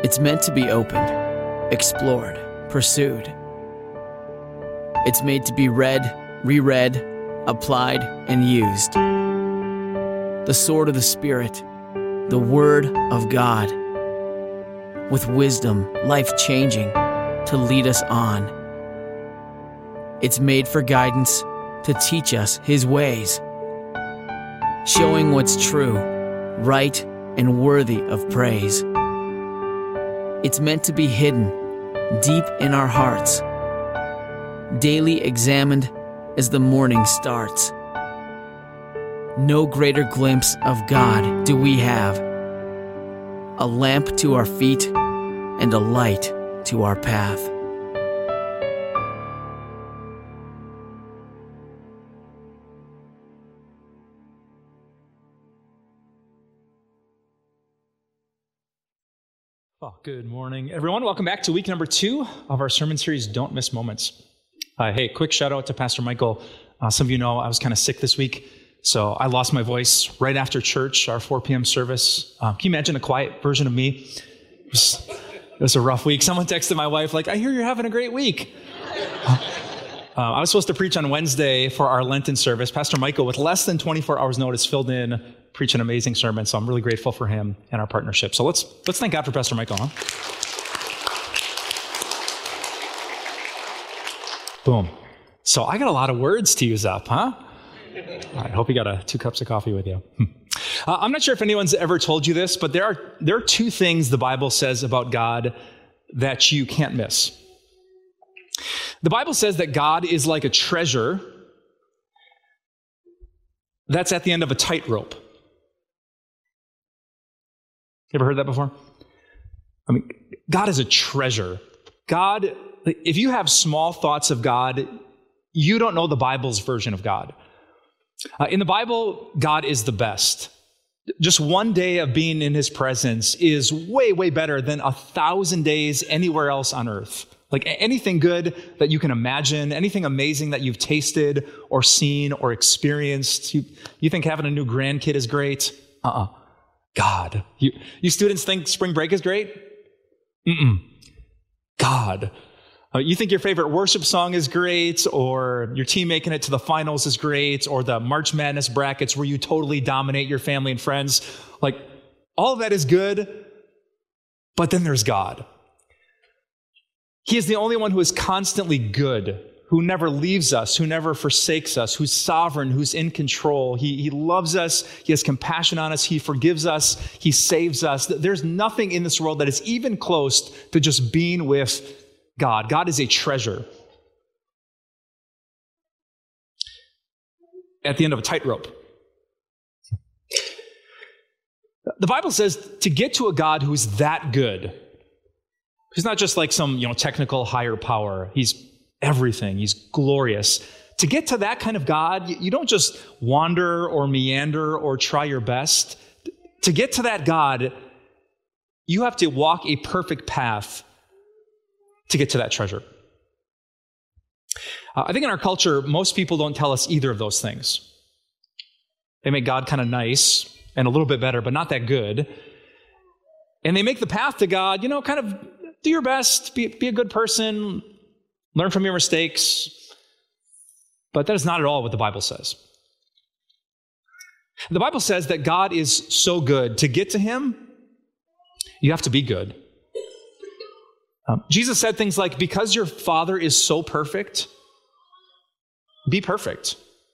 It's meant to be opened, explored, pursued. It's made to be read, reread, applied, and used. The sword of the Spirit, the Word of God, with wisdom, life-changing, to lead us on. It's made for guidance, to teach us His ways, showing what's true, right, and worthy of praise. It's meant to be hidden deep in our hearts, daily examined as the morning starts. No greater glimpse of God do we have, a lamp to our feet and a light to our path. Well, good morning, everyone. Welcome back to week number 2 of our sermon series, Don't Miss Moments. Hey, quick shout out to Pastor Michael. Some of you know I was kind of sick this week, so I lost my voice right after church, our 4 p.m. service. Can you imagine a quiet version of me? It was a rough week. Someone texted my wife, like, I hear you're having a great week. I was supposed to preach on Wednesday for our Lenten service. Pastor Michael, with less than 24 hours notice, filled in, preached an amazing sermon, so I'm really grateful for him and our partnership. So let's thank God for Pastor Michael, huh? Boom. So I got a lot of words to use up, huh? I hope you got 2 cups of coffee with you. I'm not sure if anyone's ever told you this, but there are 2 things the Bible says about God that you can't miss. The Bible says that God is like a treasure that's at the end of a tightrope. You ever heard that before? I mean, God is a treasure. God, if you have small thoughts of God, you don't know the Bible's version of God. In the Bible, God is the best. Just one day of being in His presence is way, way better than 1,000 days anywhere else on earth. Like anything good that you can imagine, anything amazing that you've tasted or seen or experienced. You think having a new grandkid is great? God. You students think spring break is great? God. You think your favorite worship song is great, or your team making it to the finals is great, or the March Madness brackets where you totally dominate your family and friends. Like, all of that is good, but then there's God. He is the only one who is constantly good, who never leaves us, who never forsakes us, who's sovereign, who's in control. He loves us. He has compassion on us. He forgives us. He saves us. There's nothing in this world that is even close to just being with God. God is a treasure. At the end of a tightrope. The Bible says to get to a God who is that good, He's not just like some, technical higher power. He's everything. He's glorious. To get to that kind of God, you don't just wander or meander or try your best. To get to that God, you have to walk a perfect path to get to that treasure. I think in our culture, most people don't tell us either of those things. They make God kind of nice and a little bit better, but not that good. And they make the path to God, kind of do your best, be a good person, learn from your mistakes. But that is not at all what the Bible says. The Bible says that God is so good. To get to Him, you have to be good. Jesus said things like, because your Father is so perfect, be perfect.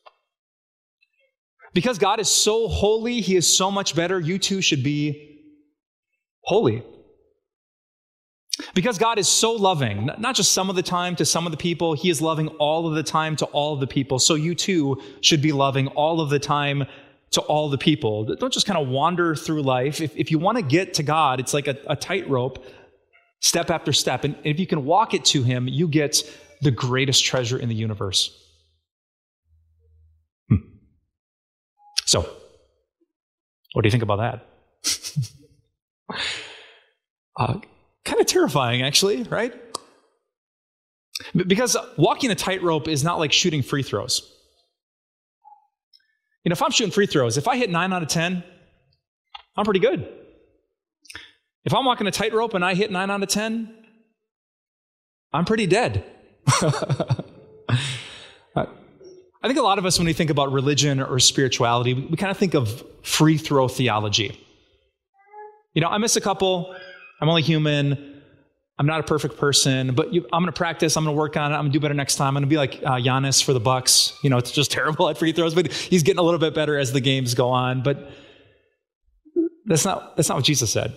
Because God is so holy, He is so much better, you too should be holy. Because God is so loving, not just some of the time to some of the people, He is loving all of the time to all of the people. So you too should be loving all of the time to all the people. Don't just kind of wander through life. If you want to get to God, it's like a tightrope, step after step. And if you can walk it to Him, you get the greatest treasure in the universe. So, what do you think about that? Kind of terrifying, actually, right? Because walking a tightrope is not like shooting free throws. If I'm shooting free throws, if I hit 9 out of 10, I'm pretty good. If I'm walking a tightrope and I hit 9 out of 10, I'm pretty dead. I think a lot of us, when we think about religion or spirituality, we kind of think of free throw theology. I miss a couple. I'm only human. I'm not a perfect person, but I'm going to practice. I'm going to work on it. I'm going to do better next time. I'm going to be like Giannis for the Bucks. It's just terrible at free throws, but he's getting a little bit better as the games go on. But that's not what Jesus said.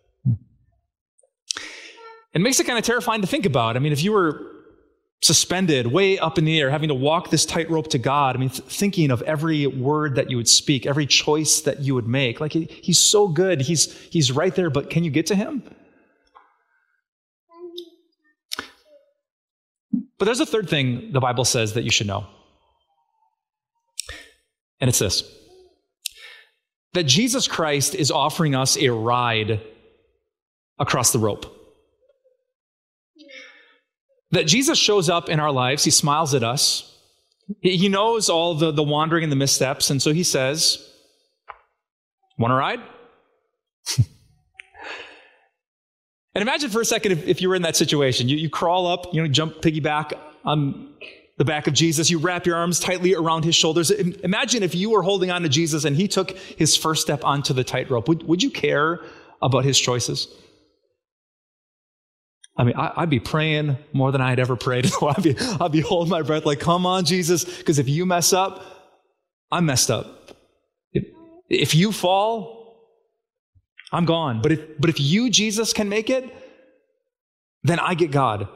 It makes it kind of terrifying to think about. If you were suspended way up in the air, having to walk this tightrope to God, thinking of every word that you would speak, every choice that you would make. Like, he's so good. He's right there, but can you get to him? But there's a third thing the Bible says that you should know. And it's this: that Jesus Christ is offering us a ride across the rope. That Jesus shows up in our lives. He smiles at us. He knows all the wandering and the missteps. And so he says, want to ride? And imagine for a second if you were in that situation. You crawl up, jump piggyback on the back of Jesus. You wrap your arms tightly around his shoulders. Imagine if you were holding on to Jesus and he took his first step onto the tightrope. Would you care about his choices? I'd be praying more than I had ever prayed. I'd be holding my breath like, come on, Jesus, because if you mess up, I'm messed up. If you fall, I'm gone. But if you, Jesus, can make it, then I get God.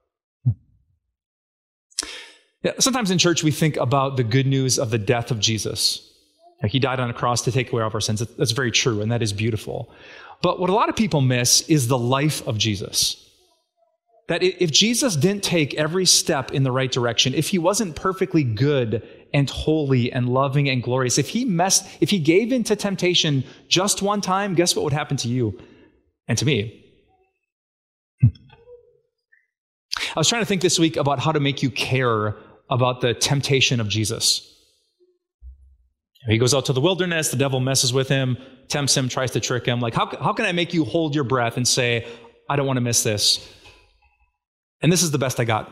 Yeah, sometimes in church we think about the good news of the death of Jesus. Like, he died on a cross to take away all of our sins. That's very true, and that is beautiful. But what a lot of people miss is the life of Jesus. That if Jesus didn't take every step in the right direction, if he wasn't perfectly good and holy and loving and glorious, if he gave in to temptation just one time, guess what would happen to you and to me? I was trying to think this week about how to make you care about the temptation of Jesus. He goes out to the wilderness, the devil messes with him, tempts him, tries to trick him. Like, how can I make you hold your breath and say, I don't want to miss this? And this is the best I got.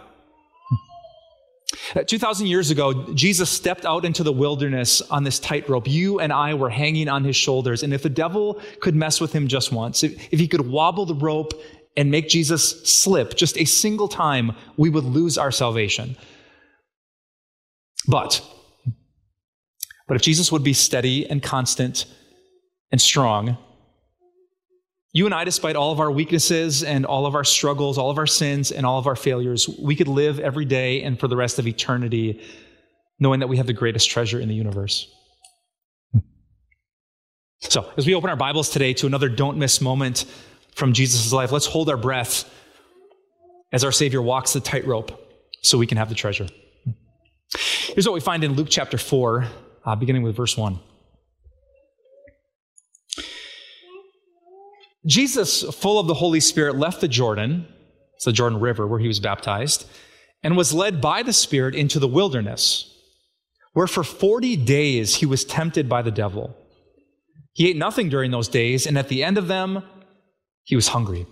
2,000 years ago, Jesus stepped out into the wilderness on this tightrope. You and I were hanging on his shoulders. And if the devil could mess with him just once, if he could wobble the rope and make Jesus slip just a single time, we would lose our salvation. But if Jesus would be steady and constant and strong, you and I, despite all of our weaknesses and all of our struggles, all of our sins and all of our failures, we could live every day and for the rest of eternity knowing that we have the greatest treasure in the universe. So, as we open our Bibles today to another don't miss moment from Jesus' life, let's hold our breath as our Savior walks the tightrope so we can have the treasure. Here's what we find in Luke chapter 4, beginning with verse 1. Jesus, full of the Holy Spirit, left the Jordan, it's the Jordan River where he was baptized, and was led by the Spirit into the wilderness, where for 40 days he was tempted by the devil. He ate nothing during those days, and at the end of them, he was hungry.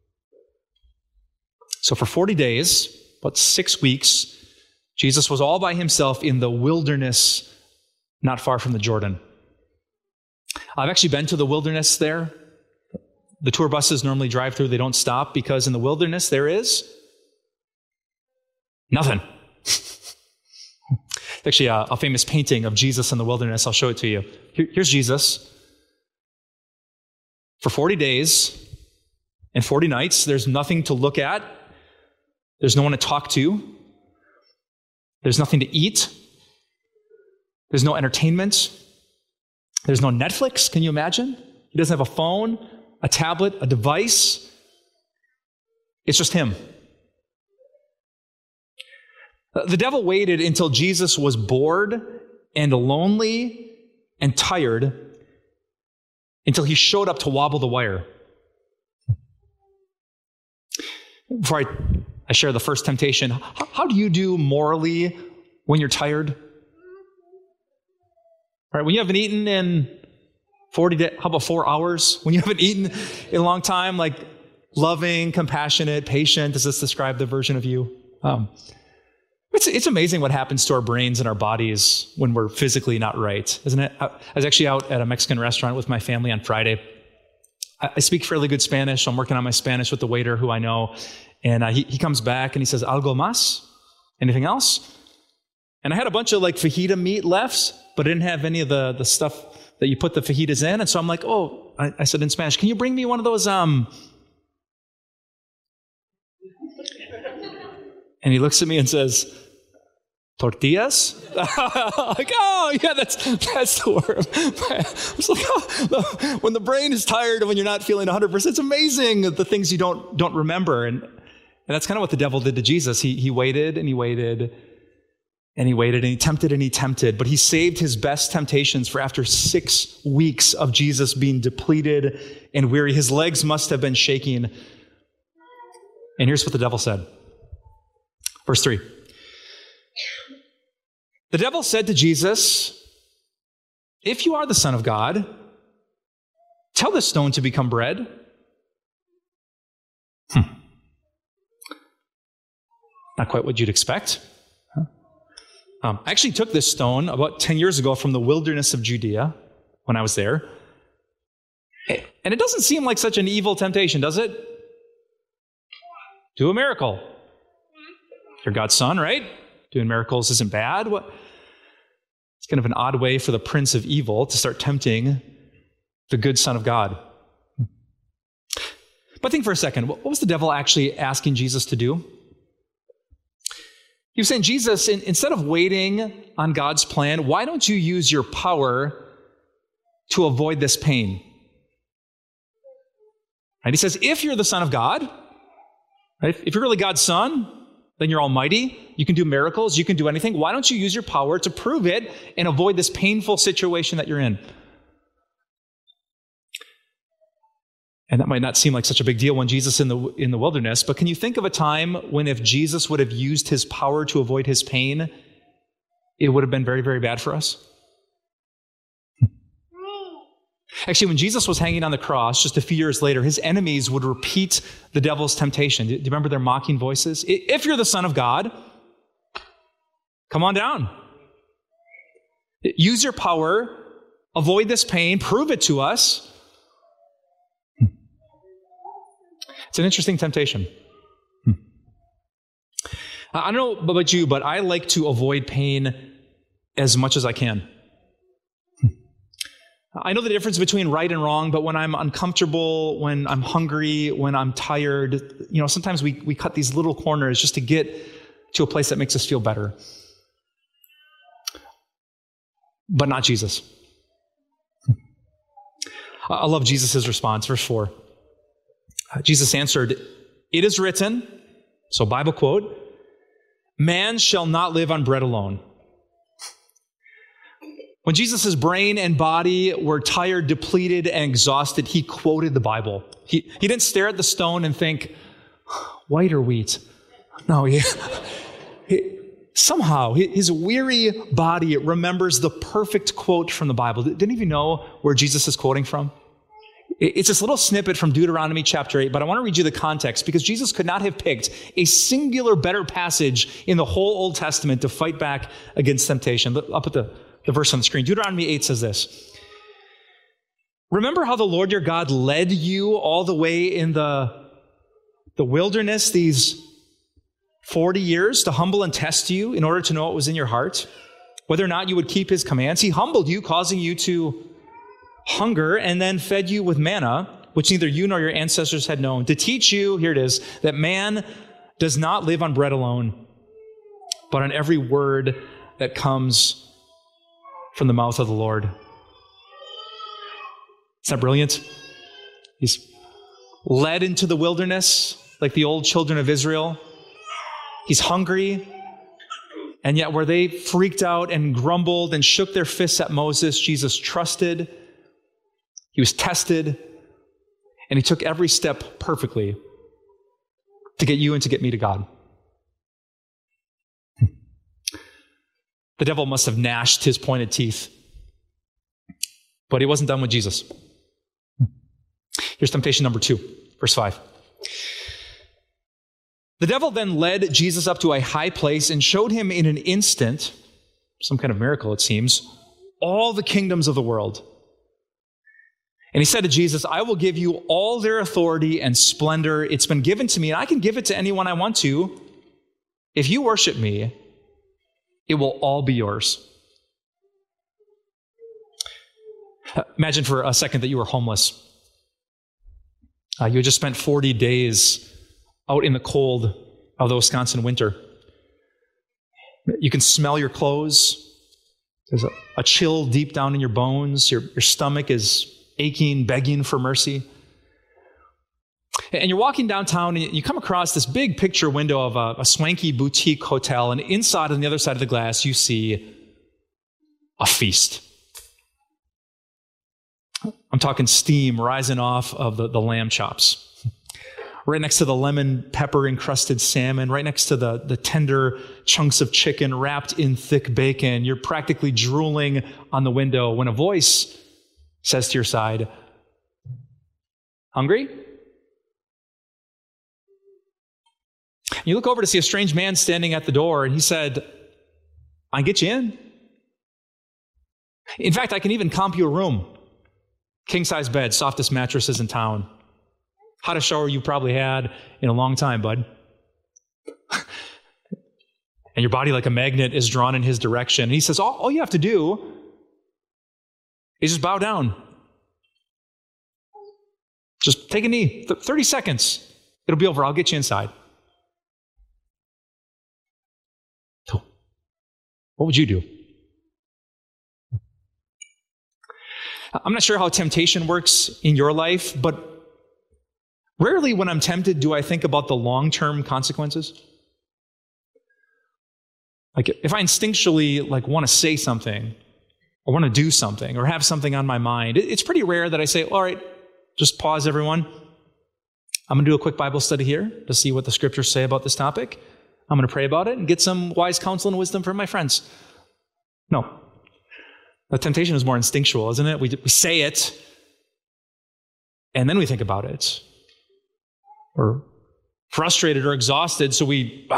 So for 40 days, about 6 weeks, Jesus was all by himself in the wilderness, not far from the Jordan. I've actually been to the wilderness there. The tour buses normally drive through, they don't stop, because in the wilderness there is nothing. Actually, a famous painting of Jesus in the wilderness. I'll show it to you. Here's Jesus. For 40 days and 40 nights, there's nothing to look at. There's no one to talk to. There's nothing to eat. There's no entertainment. There's no Netflix. Can you imagine? He doesn't have a phone, a tablet, a device. It's just him. The devil waited until Jesus was bored and lonely and tired until he showed up to wobble the wire. Before I share the first temptation, how do you do morally when you're tired? Right, when you haven't eaten in 40 days, how about 4 hours when you haven't eaten in a long time? Like loving, compassionate, patient. Does this describe the version of you? It's amazing what happens to our brains and our bodies when we're physically not right, isn't it? I was actually out at a Mexican restaurant with my family on Friday. I speak fairly good Spanish. I'm working on my Spanish with the waiter who I know. And he comes back and he says, "Algo más?" Anything else? And I had a bunch of like fajita meat left, but I didn't have any of the stuff that you put the fajitas in. And so I'm like, I said in Spanish, "Can you bring me one of those, And he looks at me and says, "Tortillas?" Like, oh, yeah, that's the word. It's like, when the brain is tired and when you're not feeling 100%, it's amazing the things you don't remember. And that's kind of what the devil did to Jesus. He waited and he waited and he waited and he tempted, but he saved his best temptations for after 6 weeks of Jesus being depleted and weary. His legs must have been shaking. And here's what the devil said. Verse 3. The devil said to Jesus, "If you are the Son of God, tell this stone to become bread." Not quite what you'd expect. I actually took this stone about 10 years ago from the wilderness of Judea when I was there. And it doesn't seem like such an evil temptation, does it? Do a miracle. You're God's son, right? Doing miracles isn't bad. It's kind of an odd way for the prince of evil to start tempting the good Son of God. But think for a second, what was the devil actually asking Jesus to do? He was saying, "Jesus, instead of waiting on God's plan, why don't you use your power to avoid this pain?" And he says, if you're the Son of God, right, if you're really God's son, then you're almighty, you can do miracles, you can do anything. Why don't you use your power to prove it and avoid this painful situation that you're in? And that might not seem like such a big deal when Jesus in the wilderness, but can you think of a time when if Jesus would have used his power to avoid his pain, it would have been very, very bad for us? Actually, when Jesus was hanging on the cross, just a few years later, his enemies would repeat the devil's temptation. Do you remember their mocking voices? If you're the Son of God, come on down. Use your power, avoid this pain, prove it to us. It's an interesting temptation. I don't know about you, but I like to avoid pain as much as I can. I know the difference between right and wrong, but when I'm uncomfortable, when I'm hungry, when I'm tired, sometimes we cut these little corners just to get to a place that makes us feel better. But not Jesus. I love Jesus' response, verse 4. Jesus answered, "It is written," so Bible quote, "man shall not live on bread alone." When Jesus' brain and body were tired, depleted, and exhausted, he quoted the Bible. He didn't stare at the stone and think, white or wheat? No, somehow his weary body remembers the perfect quote from the Bible. Didn't even know where Jesus is quoting from. It's this little snippet from Deuteronomy chapter 8, but I want to read you the context because Jesus could not have picked a singular better passage in the whole Old Testament to fight back against temptation. I'll put the verse on the screen. Deuteronomy 8 says this. "Remember how the Lord your God led you all the way in the wilderness these 40 years to humble and test you in order to know what was in your heart, whether or not you would keep his commands. He humbled you, causing you to hunger, and then fed you with manna, which neither you nor your ancestors had known, to teach you," here it is, "that man does not live on bread alone, but on every word that comes from the mouth of the Lord." Isn't that brilliant? He's led into the wilderness like the old children of Israel. He's hungry. And yet where they freaked out and grumbled and shook their fists at Moses, Jesus trusted. He was tested. And he took every step perfectly to get you and to get me to God. The devil must have gnashed his pointed teeth. But he wasn't done with Jesus. Here's temptation number 2, verse 5. The devil then led Jesus up to a high place and showed him in an instant, some kind of miracle it seems, all the kingdoms of the world. And he said to Jesus, I will give you all their authority and splendor. It's been given to me, and I can give it to anyone I want to. If you worship me, it will all be yours. Imagine for a second that you were homeless. You had just spent 40 days out in the cold of the Wisconsin winter. You can smell your clothes. There's a chill deep down in your bones. Your stomach is aching, begging for mercy. And you're walking downtown, and you come across this big picture window of a swanky boutique hotel, and inside, on the other side of the glass, you see a feast. I'm talking steam rising off of the lamb chops. Right next to the lemon pepper encrusted salmon, right next to the tender chunks of chicken wrapped in thick bacon. You're practically drooling on the window when a voice says to your side, hungry? You look over to see a strange man standing at the door, and he said, I can get you in. In fact, I can even comp you a room. King-size bed, softest mattresses in town. Hottest shower you probably had in a long time, bud. And your body, like a magnet, is drawn in his direction. And he says, all you have to do is just bow down. Just take a knee. 30 seconds. It'll be over. I'll get you inside. So, what would you do? I'm not sure how temptation works in your life, but rarely when I'm tempted do I think about the long-term consequences. Like if I instinctually want to say something or want to do something or have something on my mind, it's pretty rare that I say, all right, just pause everyone. I'm going to do a quick Bible study here to see what the scriptures say about this topic. I'm going to pray about it and get some wise counsel and wisdom from my friends. No. The temptation is more instinctual, isn't it? We say it, and then we think about it. We're frustrated or exhausted, so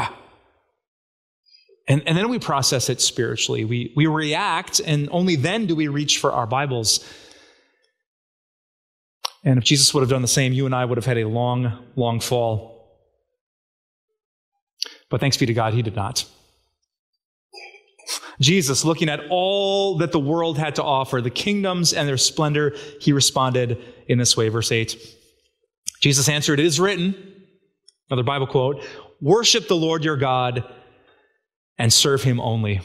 and then we process it spiritually. We react, and only then do we reach for our Bibles. And if Jesus would have done the same, you and I would have had a long, long fall. But thanks be to God, he did not. Jesus, looking at all that the world had to offer, the kingdoms and their splendor, he responded in this way, verse 8. Jesus answered, it is written, another Bible quote, worship the Lord your God and serve him only.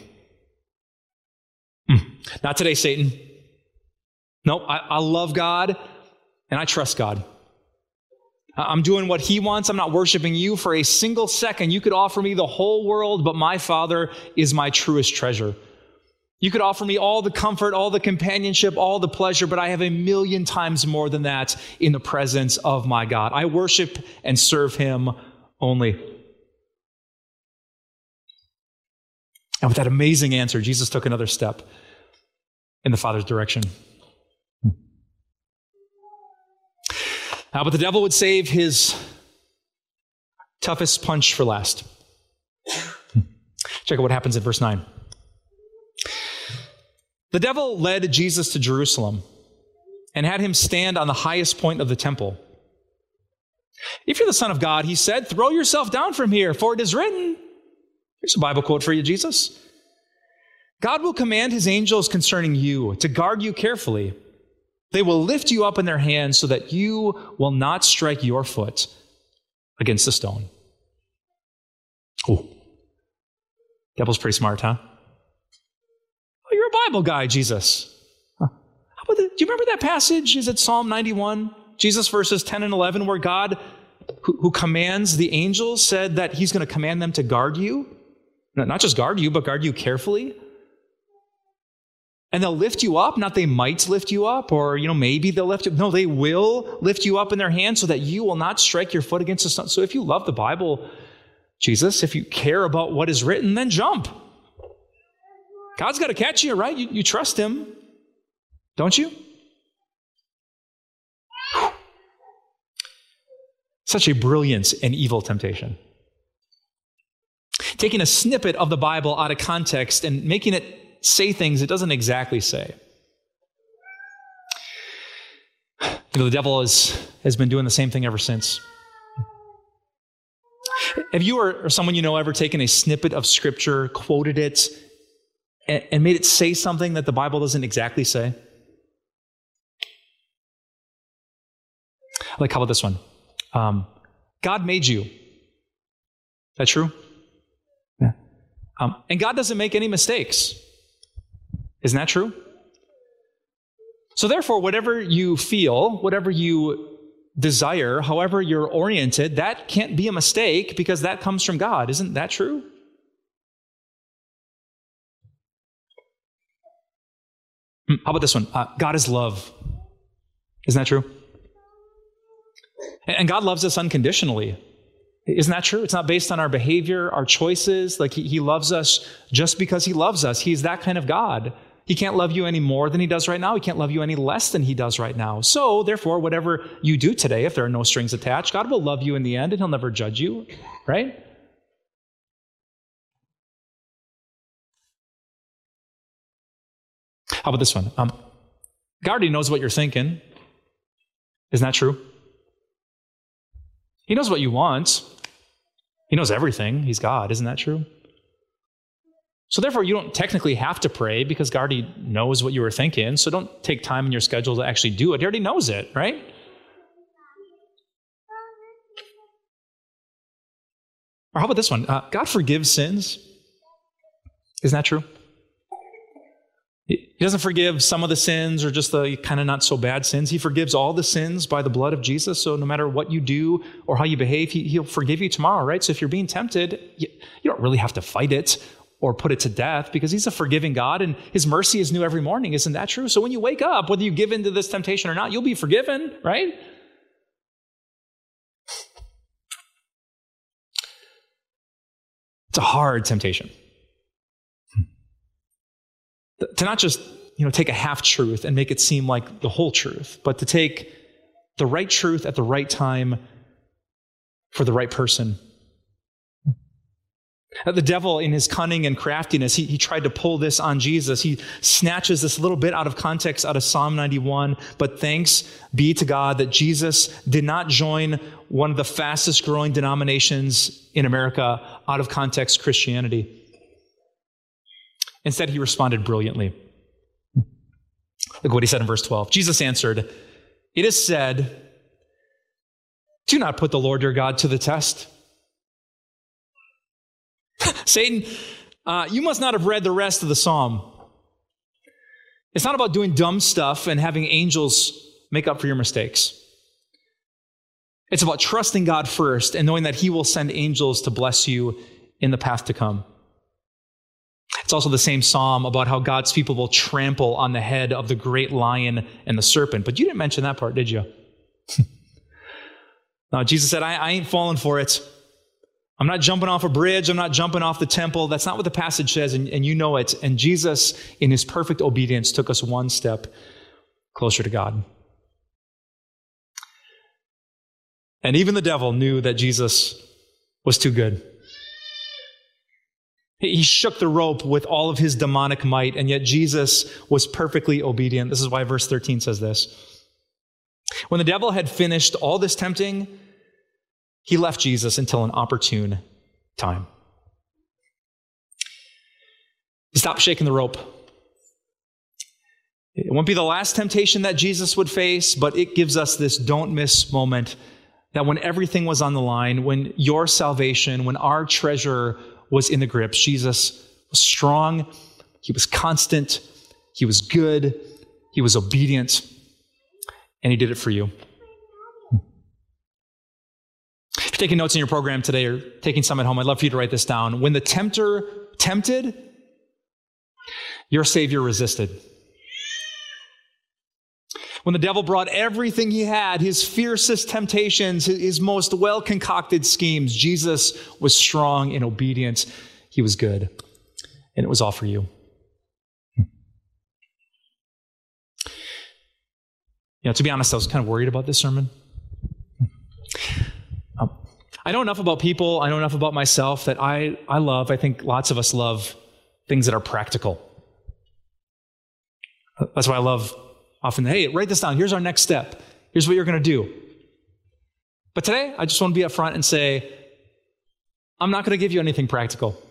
Not today, Satan. Nope, I love God and I trust God. I'm doing what he wants. I'm not worshiping you for a single second. You could offer me the whole world, but my Father is my truest treasure. You could offer me all the comfort, all the companionship, all the pleasure, but I have 1,000,000 times more than that in the presence of my God. I worship and serve him only. And with that amazing answer, Jesus took another step in the Father's direction. But the devil would save his toughest punch for last. Check out what happens in verse 9. The devil led Jesus to Jerusalem and had him stand on the highest point of the temple. If you're the Son of God, he said, throw yourself down from here, for it is written. Here's a Bible quote for you, Jesus. God will command his angels concerning you to guard you carefully. They will lift you up in their hands so that you will not strike your foot against a stone. Oh, devil's pretty smart, huh? Oh, you're a Bible guy, Jesus. Huh. Do you remember that passage? Is it Psalm 91? Jesus verses 10 and 11, where God, who commands the angels, said that he's going to command them to guard you. Not just guard you, but guard you carefully. And they'll lift you up, not they might lift you up, or, maybe they'll lift you up. No, they will lift you up in their hands so that you will not strike your foot against the stone. So if you love the Bible, Jesus, if you care about what is written, then jump. God's got to catch you, right? You trust him, don't you? Such a brilliant and evil temptation. Taking a snippet of the Bible out of context and making it say things it doesn't exactly say. The devil has been doing the same thing ever since. Have you or someone you know ever taken a snippet of Scripture, quoted it, and made it say something that the Bible doesn't exactly say? Like, how about this one? God made you. Is that true? Yeah. And God doesn't make any mistakes. Isn't that true? So therefore, whatever you feel, whatever you desire, however you're oriented, that can't be a mistake because that comes from God. Isn't that true? How about this one? God is love. Isn't that true? And God loves us unconditionally. Isn't that true? It's not based on our behavior, our choices. Like he loves us just because he loves us. He's that kind of God. He can't love you any more than he does right now. He can't love you any less than he does right now. So, therefore, whatever you do today, if there are no strings attached, God will love you in the end and he'll never judge you, right? How about this one? God already knows what you're thinking. Isn't that true? He knows what you want. He knows everything. He's God. Isn't that true? So therefore, you don't technically have to pray because God already knows what you were thinking. So don't take time in your schedule to actually do it. He already knows it, right? Or how about this one? God forgives sins. Isn't that true? He doesn't forgive some of the sins or just the kind of not so bad sins. He forgives all the sins by the blood of Jesus. So no matter what you do or how you behave, he'll forgive you tomorrow, right? So if you're being tempted, you don't really have to fight it or put it to death because he's a forgiving God and his mercy is new every morning. Isn't that true? So when you wake up, whether you give in to this temptation or not, you'll be forgiven, right? It's a hard temptation. To not just, take a half truth and make it seem like the whole truth, but to take the right truth at the right time for the right person. The devil, in his cunning and craftiness, he tried to pull this on Jesus. He snatches this little bit out of context out of Psalm 91, but thanks be to God that Jesus did not join one of the fastest growing denominations in America out of context Christianity. Instead, he responded brilliantly. Look what he said in verse 12. Jesus answered, "It is said, do not put the Lord your God to the test." Satan, you must not have read the rest of the psalm. It's not about doing dumb stuff and having angels make up for your mistakes. It's about trusting God first and knowing that he will send angels to bless you in the path to come. It's also the same psalm about how God's people will trample on the head of the great lion and the serpent. But you didn't mention that part, did you? No, Jesus said, I ain't falling for it. I'm not jumping off a bridge. I'm not jumping off the temple. That's not what the passage says, and you know it. And Jesus, in his perfect obedience, took us one step closer to God. And even the devil knew that Jesus was too good. He shook the rope with all of his demonic might, and yet Jesus was perfectly obedient. This is why verse 13 says this. When the devil had finished all this tempting, he left Jesus until an opportune time. He stopped shaking the rope. It won't be the last temptation that Jesus would face, but it gives us this don't miss moment that when everything was on the line, when your salvation, when our treasure was in the grips, Jesus was strong, he was constant, he was good, he was obedient, and he did it for you. If you're taking notes in your program today or taking some at home, I'd love for you to write this down. When the tempter tempted, your Savior resisted. When the devil brought everything he had, his fiercest temptations, his most well-concocted schemes, Jesus was strong in obedience. He was good. And it was all for you. To be honest, I was kind of worried about this sermon. I know enough about people, I know enough about myself that I think lots of us love things that are practical. That's why I love often, hey, write this down. Here's our next step. Here's what you're going to do. But today, I just want to be up front and say, I'm not going to give you anything practical.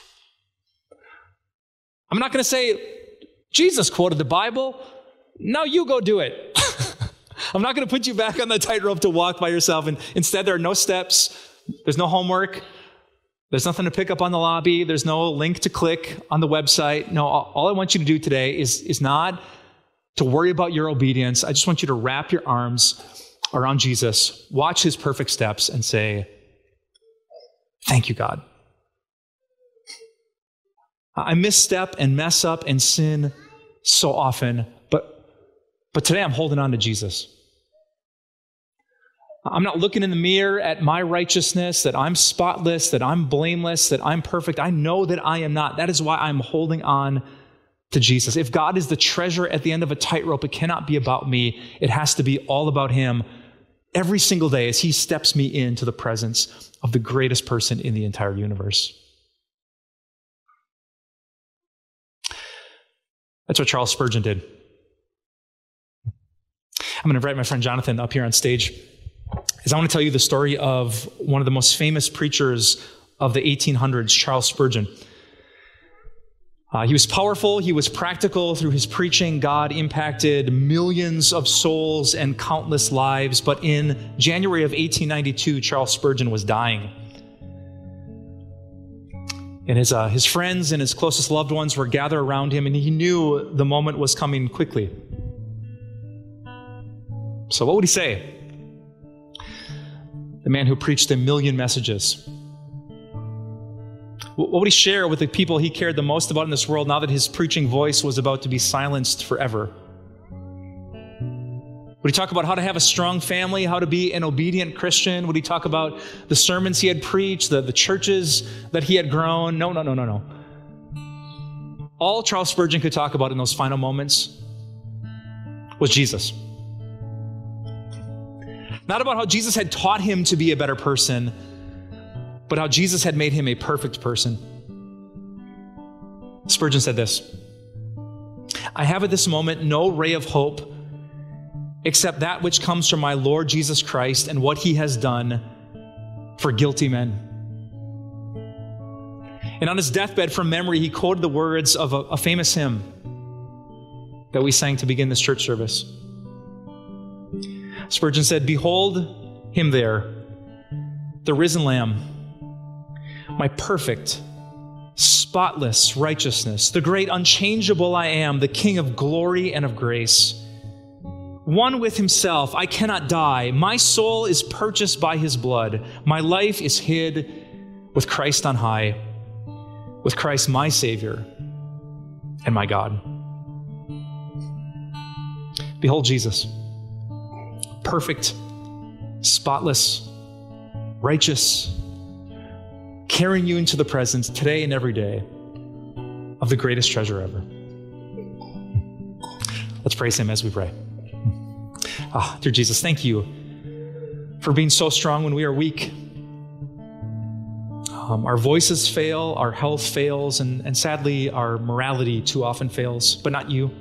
I'm not going to say, Jesus quoted the Bible. Now you go do it. I'm not going to put you back on the tightrope to walk by yourself. And instead, there are no steps. There's no homework. There's nothing to pick up on the lobby. There's no link to click on the website. No, all I want you to do today is not to worry about your obedience. I just want you to wrap your arms around Jesus, watch his perfect steps, and say, thank you, God. I misstep and mess up and sin so often, but today I'm holding on to Jesus. I'm not looking in the mirror at my righteousness, that I'm spotless, that I'm blameless, that I'm perfect. I know that I am not. That is why I'm holding on to Jesus. If God is the treasure at the end of a tightrope, it cannot be about me. It has to be all about him every single day as he steps me into the presence of the greatest person in the entire universe. That's what Charles Spurgeon did. I'm going to invite my friend Jonathan up here on stage, as I want to tell you the story of one of the most famous preachers of the 1800s, Charles Spurgeon. He was powerful, he was practical. Through his preaching, God impacted millions of souls and countless lives. But in January of 1892, Charles Spurgeon was dying. And his friends and his closest loved ones were gathered around him, and he knew the moment was coming quickly. So what would he say? The man who preached 1 million messages. What would he share with the people he cared the most about in this world now that his preaching voice was about to be silenced forever? Would he talk about how to have a strong family, how to be an obedient Christian? Would he talk about the sermons he had preached, the churches that he had grown? No. All Charles Spurgeon could talk about in those final moments was Jesus. Not about how Jesus had taught him to be a better person, but how Jesus had made him a perfect person. Spurgeon said this: I have at this moment no ray of hope except that which comes from my Lord Jesus Christ and what he has done for guilty men. And on his deathbed, from memory, he quoted the words of a famous hymn that we sang to begin this church service. Spurgeon said, behold him there, the risen Lamb, my perfect, spotless righteousness, the great unchangeable I am, the King of glory and of grace. One with himself, I cannot die. My soul is purchased by his blood. My life is hid with Christ on high, with Christ my Savior and my God. Behold Jesus, perfect, spotless, righteous, carrying you into the presence today and every day of the greatest treasure ever. Let's praise him as we pray. Dear Jesus, thank you for being so strong when we are weak. Our voices fail, our health fails, and sadly, our morality too often fails, but not you.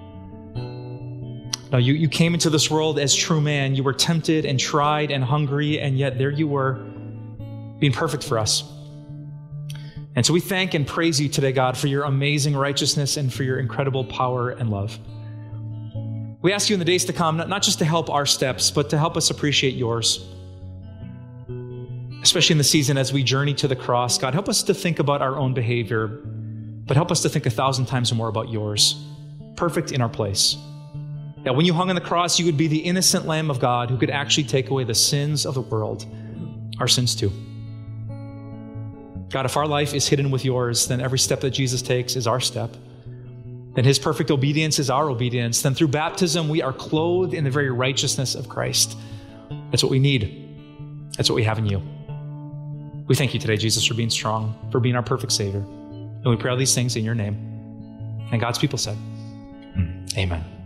No, you came into this world as true man. You were tempted and tried and hungry, and yet there you were, being perfect for us. And so we thank and praise you today, God, for your amazing righteousness and for your incredible power and love. We ask you in the days to come, not just to help our steps, but to help us appreciate yours. Especially in the season as we journey to the cross. God, help us to think about our own behavior, but help us to think 1,000 times more about yours, perfect in our place. That when you hung on the cross, you would be the innocent Lamb of God who could actually take away the sins of the world, our sins too. God, if our life is hidden with yours, then every step that Jesus takes is our step. Then his perfect obedience is our obedience. Then through baptism, we are clothed in the very righteousness of Christ. That's what we need. That's what we have in you. We thank you today, Jesus, for being strong, for being our perfect Savior. And we pray all these things in your name. And God's people said, amen.